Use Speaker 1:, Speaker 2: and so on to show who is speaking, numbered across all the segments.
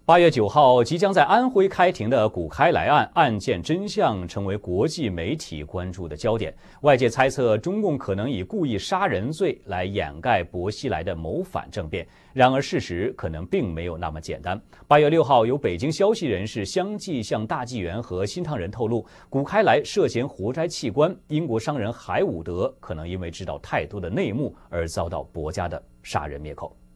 Speaker 1: 8月9号，即将在安徽开庭的谷开来案案件真相成为国际媒体关注的焦点。外界猜测，中共可能以故意杀人罪来掩盖薄熙来的谋反政变。然而，事实可能并没有那么简单。8月6号，有北京消息人士相继向大纪元和新唐人透露，谷开来涉嫌活摘器官，英国商人海伍德可能因为知道太多的内幕而遭到薄家的杀人灭口。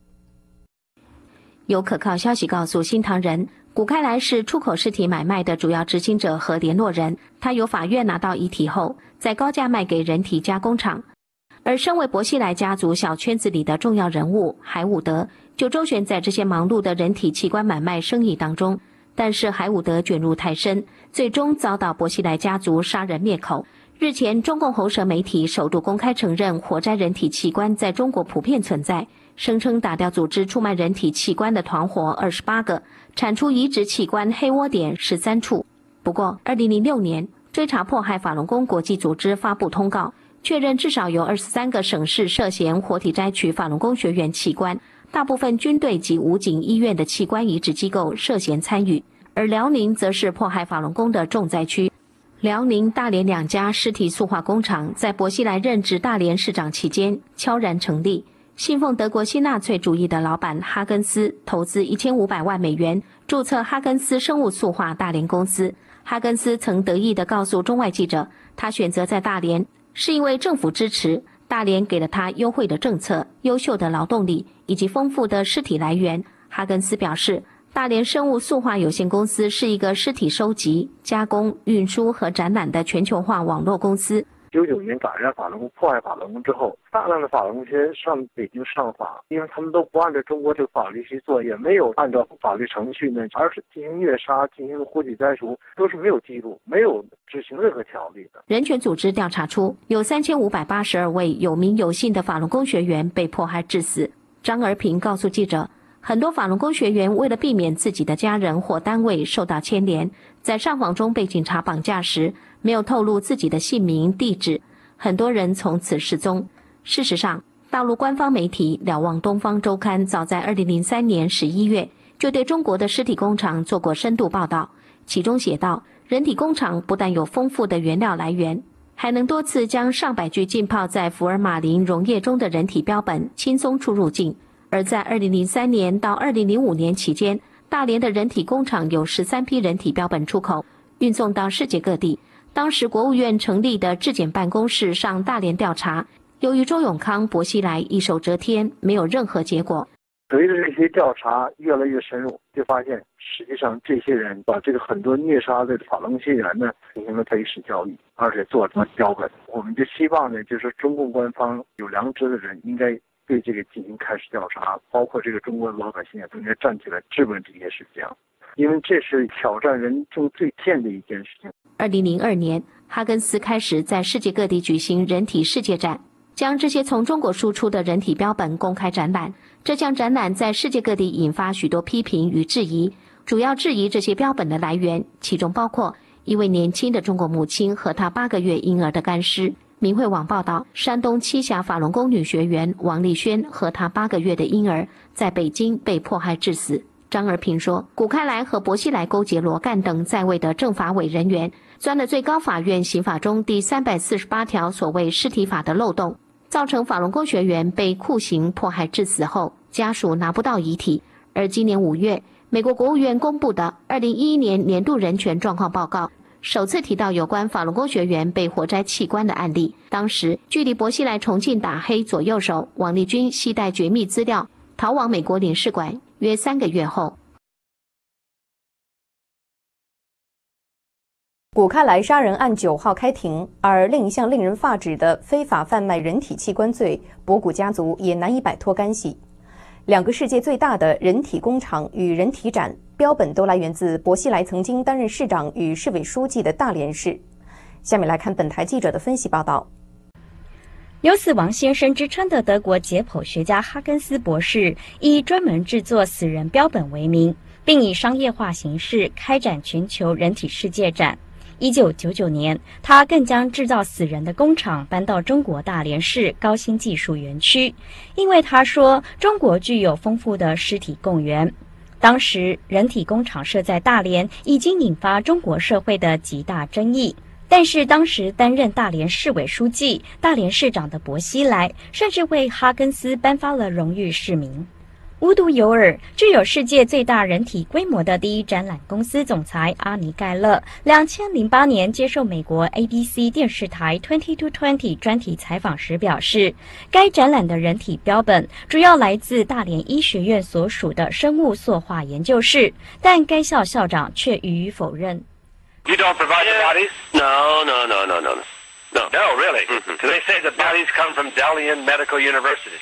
Speaker 2: 有可靠消息告诉新唐人，谷开来是出口尸体买卖的主要执行者和联络人，他由法院拿到遗体后，再高价卖给人体加工厂。而身为薄熙来家族小圈子里的重要人物海伍德，就周旋在这些忙碌的人体器官买卖生意当中。但是海伍德卷入太深，最终遭到薄熙来家族杀人灭口。日前，中共喉舌媒体首度公开承认活摘人体器官在中国普遍存在，声称打掉组织出卖人体器官的团伙28个，产出移植器官黑窝点13处。不过，2006年，追查迫害法轮功国际组织发布通告，确认至少有23个省市涉嫌活体摘取法轮功学员器官，大部分军队及武警医院的器官移植机构涉嫌参与。而辽宁则是迫害法轮功的重灾区。辽宁、大连两家尸体塑化工厂在薄熙来任职大连市长期间悄然成立。信奉德国新纳粹主义的老板哈根斯投资1500万美元注册哈根斯生物塑化大连公司。哈根斯曾得意地告诉中外记者，他选择在大连是因为政府支持，大连给了他优惠的政策、优秀的劳动力以及丰富的尸体来源。哈根斯表示，大连生物塑化有限公司是一个尸体收集、加工、运输和展览的全球化网络公司。
Speaker 3: 99年打压法轮功、迫害法轮功之后，大量的法轮功学员上北京上访，因为他们都不按照中国这个法律去做，也没有按照法律程序呢，而是进行虐杀、进行活体摘除，都是没有记录、没有执行任何条例的。
Speaker 2: 人权组织调查出，有3582位有名有姓的法轮功学员被迫害致死。张儿平告诉记者，很多法轮功学员为了避免自己的家人或单位受到牵连，在上访中被警察绑架时，没有透露自己的姓名、地址，很多人从此失踪。事实上，大陆官方媒体《瞭望东方周刊》早在2003年11月就对中国的尸体工厂做过深度报道，其中写道，人体工厂不但有丰富的原料来源，还能多次将上百具浸泡在福尔马林溶液中的人体标本轻松出入境。而在2003年到2005年期间，大连的人体工厂有13批人体标本出口，运送到世界各地。当时国务院成立的质检办公室上大连调查，由于周永康、薄熙来一手遮天，没有任何结果。
Speaker 3: 随着这些调查越来越深入，就发现实际上这些人把这个很多虐杀的法轮功学员呢进行了背时教育，而且做成了标本。我们就希望呢，就是中共官方有良知的人应该对这个进行开始调查，包括这个中国的老百姓都应该站起来质问这些事情，因为这是挑战人性最贱的一件事情。
Speaker 2: 2002年，哈根斯开始在世界各地举行人体世界展，将这些从中国输出的人体标本公开展览。这项展览在世界各地引发许多批评与质疑，主要质疑这些标本的来源，其中包括一位年轻的中国母亲和她8个月婴儿的干尸。明慧网报道，山东栖霞法轮功女学员王丽轩和她8个月的婴儿在北京被迫害致死。张儿平说，谷开来和薄熙来勾结罗干等在位的政法委人员，钻了最高法院刑法中第348条所谓尸体法的漏洞，造成法轮功学员被酷刑迫害致死后，家属拿不到遗体。而今年5月，美国国务院公布的2011年年度人权状况报告，首次提到有关法轮功学员被活摘器官的案例。当时，距离薄熙来重庆打黑左右手王立军携带绝密资料逃往美国领事馆约3个月后。
Speaker 4: 谷开来杀人案9号开庭，而另一项令人发指的非法贩卖人体器官罪，博古家族也难以摆脱干系。2个世界最大的人体工厂与人体展标本都来源自薄熙来曾经担任市长与市委书记的大连市。下面来看本台记者的分析报道。
Speaker 5: 有死亡先生之称的德国解剖学家哈根斯博士，以专门制作死人标本为名，并以商业化形式开展全球人体世界展。1999年，他更将制造死人的工厂搬到中国大连市高新技术园区，因为他说中国具有丰富的尸体供源。 当时人体工厂设在大连，已经引发中国社会的极大争议。但是当时担任大连市委书记、大连市长的薄熙来，甚至为哈根斯颁发了荣誉市民。无独有偶，具有世界最大人体规模的第一展览公司总裁阿尼盖勒，2008年接受美国 ABC 电视台 20-20 专题采访时表示，该展览的人体标本主要来自大连医学院所属的生物塑化研究室，但该校校长却予以否认。
Speaker 6: You don't provide the bodies? No, really? Do they say the bodies come from Dalian Medical University?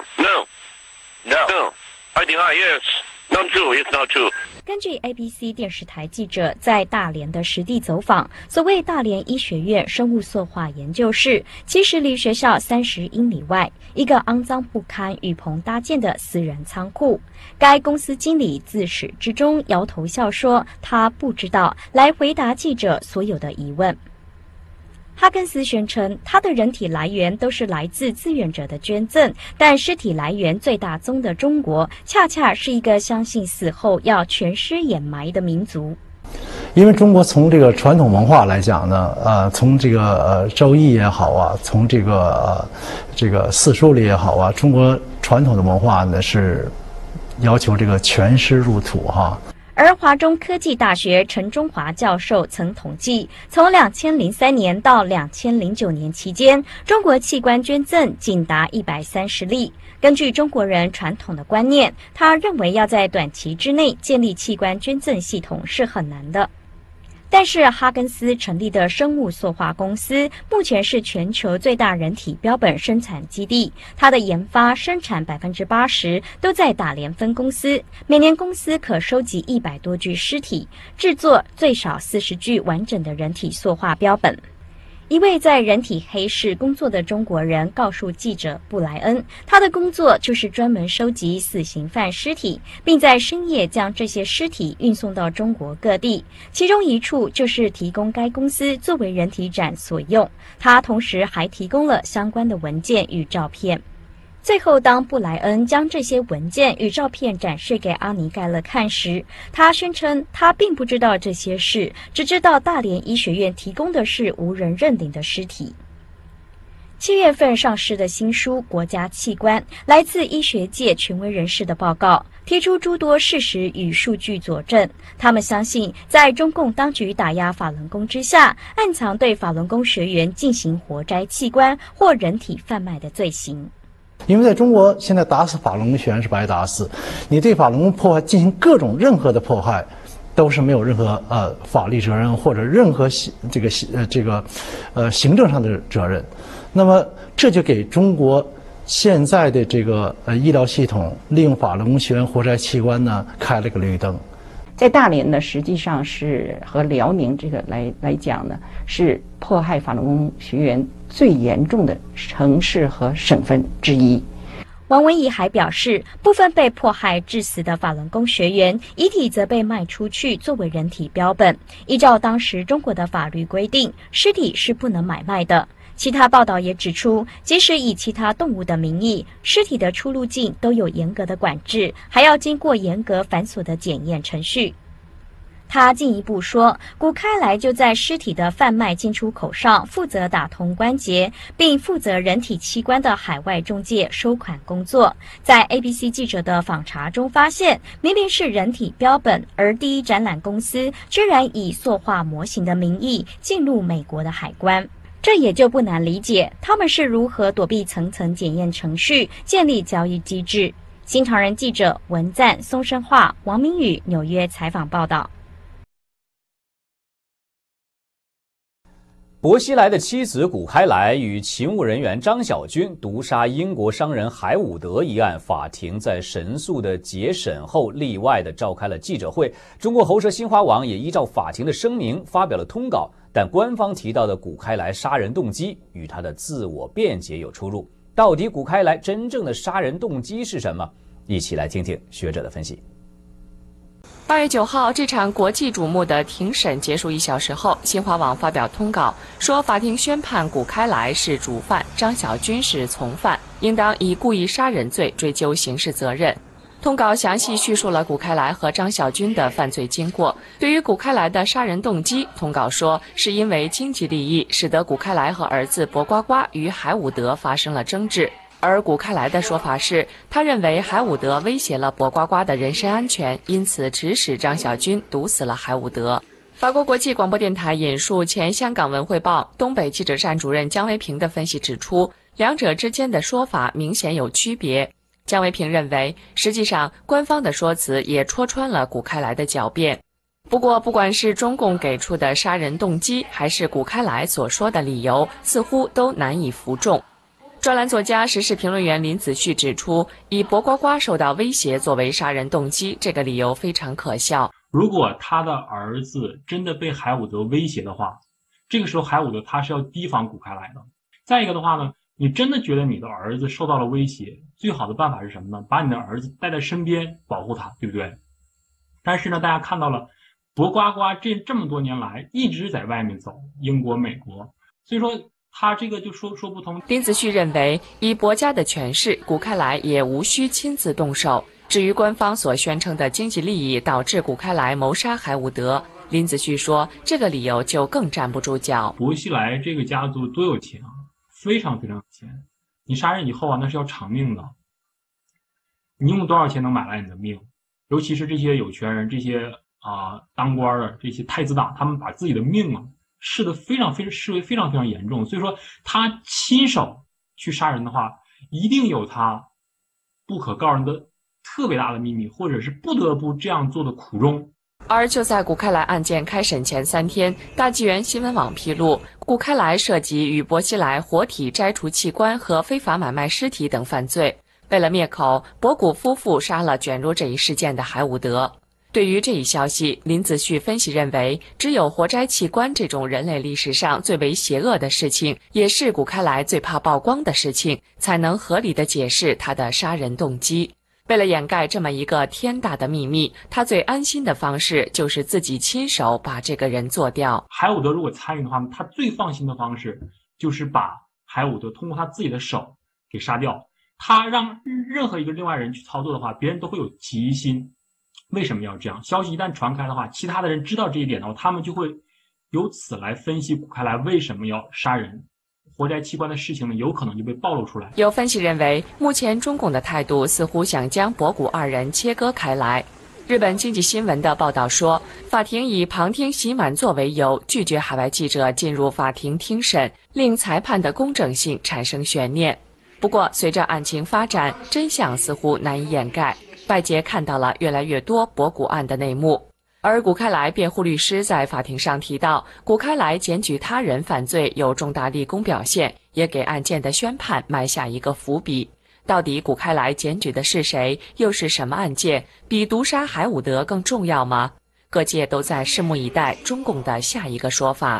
Speaker 6: No. I deny, yes. Not true, it's not true.
Speaker 5: 根据 ABC 电视台记者在大连的实地走访，所谓大连医学院生物塑化研究室，其实离学校30英里外，一个肮脏不堪、雨棚搭建的私人仓库。该公司经理自始至终摇头笑说，他不知道，来回答记者所有的疑问。哈根斯宣称，他的人体来源都是来自志愿者的捐赠，但尸体来源最大宗的中国，恰恰是一个相信死后要全尸掩埋的民族。
Speaker 7: 因为中国从这个传统文化来讲呢，从这个周易也好啊，从这个四书里也好啊，中国传统的文化呢是要求这个全尸入土哈。
Speaker 5: 而华中科技大学陈中华教授曾统计，从2003年到2009年期间，中国器官捐赠仅达130例。根据中国人传统的观念，他认为要在短期之内建立器官捐赠系统是很难的。但是哈根斯成立的生物塑化公司目前是全球最大人体标本生产基地，它的研发生产80%都在大连分公司，每年公司可收集100多具尸体，制作最少40具完整的人体塑化标本。一位在人体黑市工作的中国人告诉记者布莱恩，他的工作就是专门收集死刑犯尸体，并在深夜将这些尸体运送到中国各地，其中一处就是提供该公司作为人体展所用。他同时还提供了相关的文件与照片。最后，当布莱恩将这些文件与照片展示给阿尼盖勒看时，他宣称他并不知道这些事，只知道大连医学院提供的是无人认领的尸体。7月份上市的新书《国家器官》，来自医学界权威人士的报告，提出诸多事实与数据佐证。他们相信，在中共当局打压法轮功之下，暗藏对法轮功学员进行活摘器官或人体贩卖的罪行。
Speaker 7: 因为在中国现在打死法轮功学员是白打死，你对法轮功破坏进行任何的迫害，都是没有任何法律责任或者任何行政上的责任。那么这就给中国现在的这个医疗系统利用法轮功学员活摘器官呢开了个绿灯。
Speaker 8: 在大连呢，实际上是和辽宁这个来讲呢，是迫害法轮功学员最严重的城市和省份之一。
Speaker 5: 王文义还表示，部分被迫害致死的法轮功学员遗体则被卖出去作为人体标本。依照当时中国的法律规定，尸体是不能买卖的。其他报道也指出，即使以其他动物的名义，尸体的出入境都有严格的管制，还要经过严格繁琐的检验程序。他进一步说，古开来就在尸体的贩卖进出口上负责打通关节，并负责人体器官的海外中介收款工作。在 ABC 记者的访查中发现，明明是人体标本，而第一展览公司居然以塑化模型的名义进入美国的海关。这也就不难理解，他们是如何躲避层层检验程序，建立交易机制。新唐人记者文赞、松生化、王明宇纽约采访报道。
Speaker 1: 薄熙来的妻子古开来与勤务人员张小军毒杀英国商人海伍德一案，法庭在神诉的结审后例外地召开了记者会。中国喉舌新华网也依照法庭的声明发表了通稿，但官方提到的古开来杀人动机与他的自我辩解有出入。到底古开来真正的杀人动机是什么？一起来听听学者的分析。
Speaker 9: 8月9号，这场国际瞩目的庭审结束1小时后，新华网发表通稿说，法庭宣判古开来是主犯，张小军是从犯，应当以故意杀人罪追究刑事责任。 通稿详细叙述了古开来和张小军的犯罪经过。对于古开来的杀人动机，通稿说是因为经济利益，使得古开来和儿子薄瓜瓜与海伍德发生了争执。而古开来的说法是，他认为海伍德威胁了薄瓜瓜的人身安全，因此指使张小军毒死了海伍德。法国国际广播电台引述前香港文汇报东北记者站主任姜维平的分析指出，两者之间的说法明显有区别。姜维平认为，实际上官方的说辞也戳穿了古开来的狡辩。不过，不管是中共给出的杀人动机，还是古开来所说的理由，似乎都难以服众。专栏作家、时事评论员林子旭指出，以薄瓜瓜受到威胁作为杀人动机，这个理由非常可笑。
Speaker 10: 如果他的儿子真的被海伍德威胁的话，这个时候海伍德他是要提防古开来的。再一个的话呢，你真的觉得你的儿子受到了威胁，最好的办法是什么呢？把你的儿子带在身边保护他，对不对？但是呢，大家看到了薄瓜瓜这么多年来一直在外面走，英国、美国，所以说他这个就说不通。
Speaker 9: 林子旭认为，以薄家的权势，古开来也无需亲自动手。至于官方所宣称的经济利益导致古开来谋杀海伍德，林子旭说，这个理由就更站不住脚。
Speaker 10: 薄熙来这个家族多有钱啊，非常非常有钱。你杀人以后啊，那是要偿命的。你用多少钱能买来你的命？尤其是这些有权人，这些当官的这些太子党，他们把自己的命啊视为非常严重。所以说，他亲手去杀人的话，一定有他不可告人的特别大的秘密，或者是不得不这样做的苦衷。
Speaker 9: 而就在古开来案件开审前3天，大纪元新闻网披露，古开来涉及与薄熙来活体摘除器官和非法买卖尸体等犯罪。为了灭口，薄古夫妇杀了卷入这一事件的海伍德。对于这一消息，林子旭分析认为，只有活摘器官这种人类历史上最为邪恶的事情，也是古开来最怕曝光的事情，才能合理的解释他的杀人动机。为了掩盖这么一个天大的秘密，他最安心的方式就是自己亲手把这个人做掉。
Speaker 10: 海伍德如果参与的话，他最放心的方式就是把海伍德通过他自己的手给杀掉。他让任何一个另外人去操作的话，别人都会有起疑心。为什么要这样？消息一旦传开的话，其他的人知道这一点的话，他们就会由此来分析古开来为什么要杀人。活摘器官的事情呢，有可能就被暴露出来。
Speaker 9: 有分析认为，目前中共的态度似乎想将薄古二人切割开来。日本经济新闻的报道说，法庭以旁听席满座为由，拒绝海外记者进入法庭听审，令裁判的公正性产生悬念。不过，随着案情发展，真相似乎难以掩盖，外界看到了越来越多薄古案的内幕。而古开来辩护律师在法庭上提到，古开来检举他人犯罪有重大立功表现，也给案件的宣判埋下一个伏笔。到底古开来检举的是谁，又是什么案件？比毒杀海伍德更重要吗？各界都在拭目以待中共的下一个说法。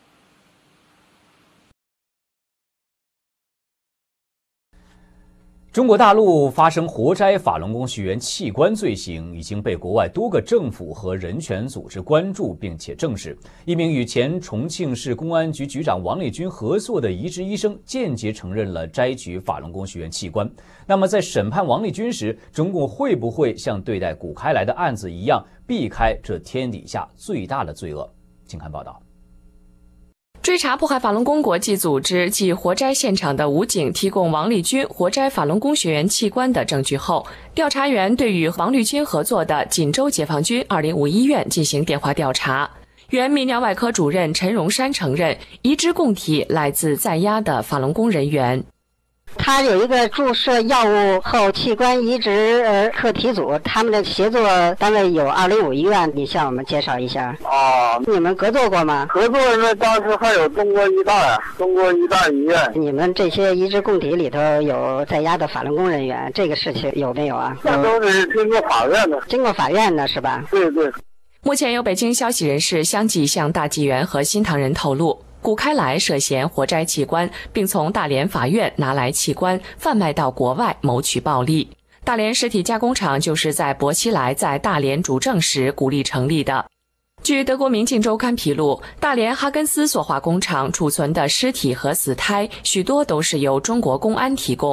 Speaker 1: 中国大陆发生活摘法轮功学员器官罪行，已经被国外多个政府和人权组织关注并且证实。一名与前重庆市公安局局长王立军合作的移植医生间接承认了摘取法轮功学员器官。那么，在审判王立军时，中共会不会像对待古开来的案子一样，避开这天底下最大的罪恶？请看报道。
Speaker 9: 追查迫害法轮功国际组织及活摘现场的武警提供王立军活摘法轮功学员器官的证据后，调查员对与王立军合作的锦州解放军205医院进行电话调查。原泌尿外科主任陈荣山承认，移植供体来自在押的法轮功人员。
Speaker 11: 他有一个注射药物后器官移植课题组，他们的协作单位有205医院，你向我们介绍一下。你们合作过吗？
Speaker 3: 合作呢，当时还有中国医大医院。
Speaker 11: 你们这些移植供体里头有在押的法轮功人员，这个事情有没有啊？
Speaker 3: 那都是经过法院的。
Speaker 11: 经过法院的是吧？
Speaker 3: 对对。
Speaker 9: 目前有北京消息人士相继向大纪元和新唐人透露，古开来涉嫌活摘器官，并从大连法院拿来器官贩卖到国外谋取暴利。大连尸体加工厂就是在薄熙来在大连主政时鼓励成立的。据德国《明镜周刊》披露，大连哈根斯塑化工厂储存的尸体和死胎许多都是由中国公安提供。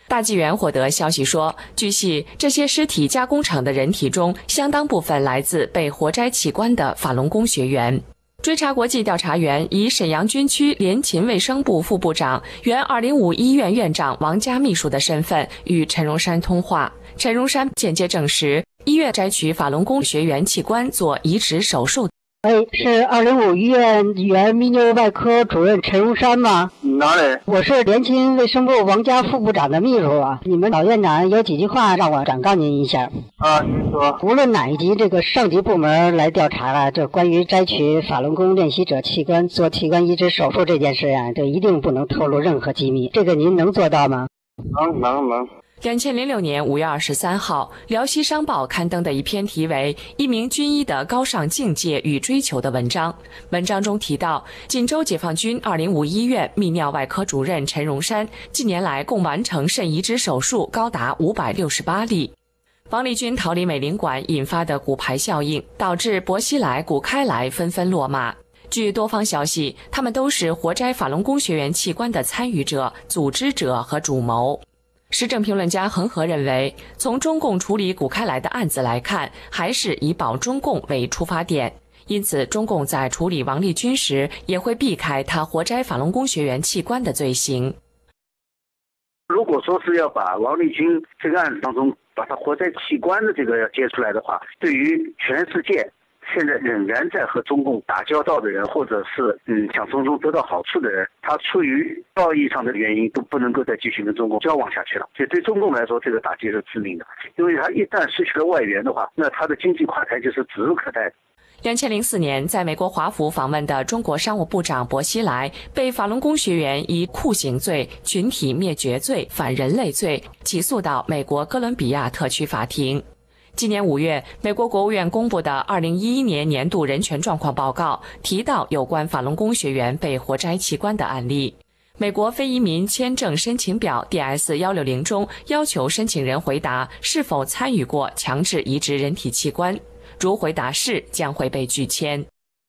Speaker 9: 大纪元获得消息说，据悉，这些尸体加工厂的人体中，相当部分来自被活摘器官的法轮功学员。追查国际调查员以沈阳军区联勤卫生部副部长、原205医院院长王家秘书的身份与陈荣山通话。陈荣山间接证实，医院摘取法轮功学员器官做移植手术。
Speaker 11: 是205医院原泌尿外科主任陈荣山吗？
Speaker 3: 哪里？
Speaker 11: 我是联勤卫生部王家副部长的秘书啊。你们老院长有几句话让我转告您一下。
Speaker 3: 您说。
Speaker 11: 无论哪一级这个上级部门来调查了，这关于摘取法轮功练习者器官做器官移植手术这件事啊，这一定不能透露任何机密。这个您能做到吗？
Speaker 3: 能。
Speaker 9: 2006年5月23号，辽西商报刊登的一篇题为《一名军医的高尚境界与追求》的文章。文章中提到，锦州解放军205医院泌尿外科主任陈荣山近年来共完成肾移植手术高达568例。王立军逃离美领馆引发的骨牌效应，导致薄熙来、谷开来纷纷落马。据多方消息，他们都是活摘法轮功学员器官的参与者、组织者和主谋。时政评论家恒河认为，从中共处理谷开来的案子来看，还是以保中共为出发点，因此中共在处理王立军时也会避开他活摘法轮功学员器官的罪行。
Speaker 3: 如果说是要把王立军这个案子当中把他活摘器官的这个要揭出来的话，对于全世界现在仍然在和中共打交道的人，或者是想从中得到好处的人，他出于道义上的原因都不能够再继续跟中共交往下去了。所以对中共来说，这个打击是致命的，因为他一旦失去了外援的话，那他的经济垮台就是指日可待的。
Speaker 9: 2004年，在美国华府访问的中国商务部长薄熙来被法轮功学员以酷刑罪、群体灭绝罪、反人类罪起诉到美国哥伦比亚特区法庭。今年5月，美国国务院公布的2011年年度人权状况报告提到有关法轮功学员被活摘器官的案例。美国非移民签证申请表 DS-160 中要求申请人回答是否参与过强制移植人体器官，如回答是，将会被拒签。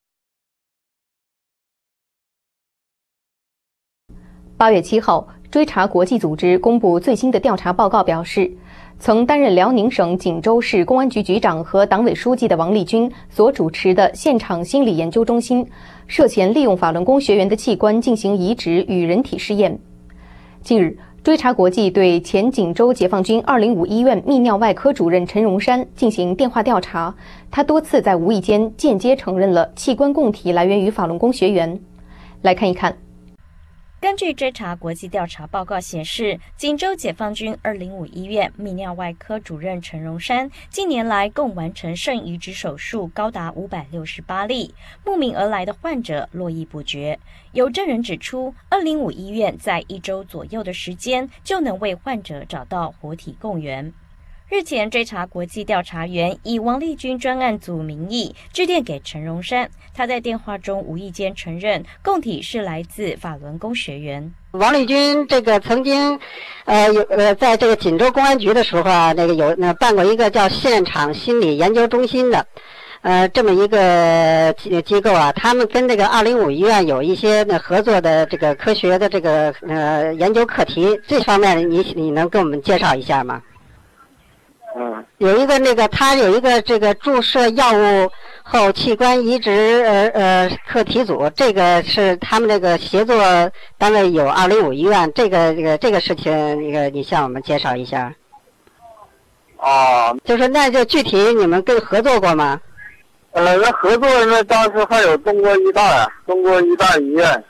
Speaker 4: 8月7号，追查国际组织公布最新的调查报告表示，曾担任辽宁省锦州市公安局局长和党委书记的王立军所主持的现场心理研究中心，涉嫌利用法轮功学员的器官进行移植与人体试验。近日，追查国际对前锦州解放军205医院泌尿外科主任陈荣山进行电话调查，他多次在无意间间接承认了器官供体来源于法轮功学员。来看一看。
Speaker 5: 根据追查国际调查报告显示，锦州解放军205医院泌尿外科主任陈荣山近年来共完成肾移植手术高达568例，慕名而来的患者络绎不绝。有证人指出，205医院在1周左右的时间就能为患者找到活体供源。日前，追查国际调查员以王立军专案组名义致电给陈荣山，他在电话中无意间承认供体是来自法轮功学员。
Speaker 11: 王立军这个曾经，在这个锦州公安局的时候啊，办过一个叫现场心理研究中心的，这么一个机构啊，他们跟这个205医院有一些合作的这个科学的这个研究课题，这方面你能给我们介绍一下吗？有一个他有一个这个注射药物后器官移植课题组，这个是他们这个协作单位有205医院，这个事情你向我们介绍一下。就是那就具体你们跟合作过吗？
Speaker 3: 那合作那当时还有中国医大医院。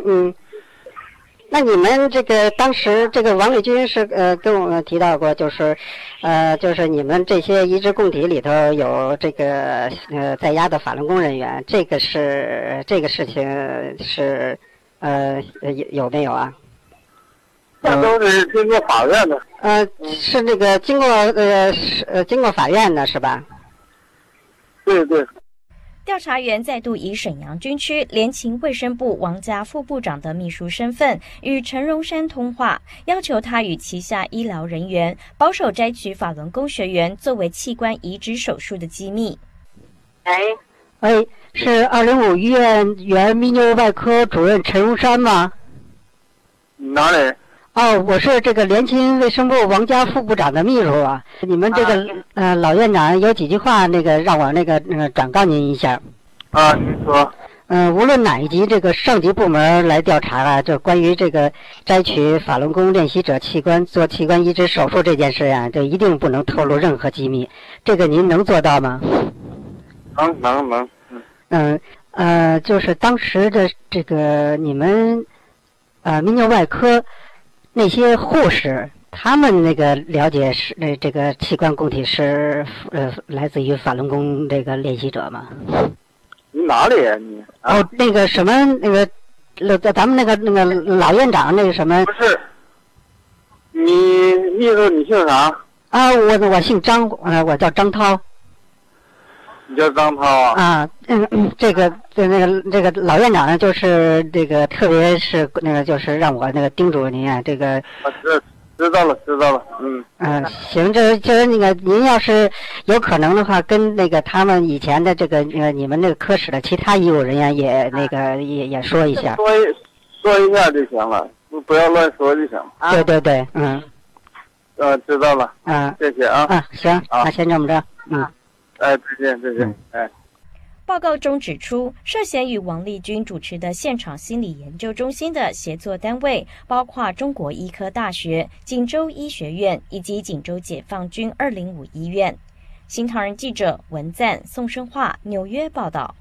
Speaker 11: 那你们这个当时这个王立军是跟我们提到过，就是你们这些移植供体里头有这个在押的法轮功人员，这个事情是有没有啊？
Speaker 3: 那都是经过法院的。
Speaker 11: 是那个经过法院的是吧？
Speaker 3: 对。
Speaker 5: 调查员再度以沈阳军区联勤卫生部王家副部长的秘书身份与陈荣山通话，要求他与旗下医疗人员保守摘取法轮功学员作为器官移植手术的机密。
Speaker 11: 是205医院原泌尿外科主任陈荣山吗？
Speaker 3: 哪里
Speaker 11: 哦，我是这个联勤卫生部王家副部长的秘书啊。你们这个老院长有几句话让我转告您一下。
Speaker 3: 啊，您说。
Speaker 11: 无论哪一级这个上级部门来调查啊，就关于这个摘取法轮功练习者器官做器官移植手术这件事啊，就一定不能透露任何机密。这个您能做到吗？能。就是当时的这个你们泌尿外科那些护士，他们了解是这个器官供体是来自于法轮功这个练习者吗？
Speaker 3: 你哪里呀你？
Speaker 11: 哦，咱们那个老院长什么？
Speaker 3: 不是，你秘书你姓啥？
Speaker 11: 啊，我姓张，我叫张涛。
Speaker 3: 你叫张涛啊？
Speaker 11: 啊，这个老院长呢，就是特别是就是让我叮嘱您啊，这个。
Speaker 3: 知道了。
Speaker 11: 行，就是您要是有可能的话，跟他们以前的你们科室的其他医务人员也也说一下。
Speaker 3: 说一下就行了，不要乱说就行了。
Speaker 11: 对，
Speaker 3: 知道了。谢谢啊。
Speaker 11: 行，那先这么着。
Speaker 3: 再见。
Speaker 5: 报告中指出，涉嫌与王立军主持的现场心理研究中心的协作单位包括中国医科大学、锦州医学院以及锦州解放军205医院。新唐人记者文赞、宋生化纽约报道。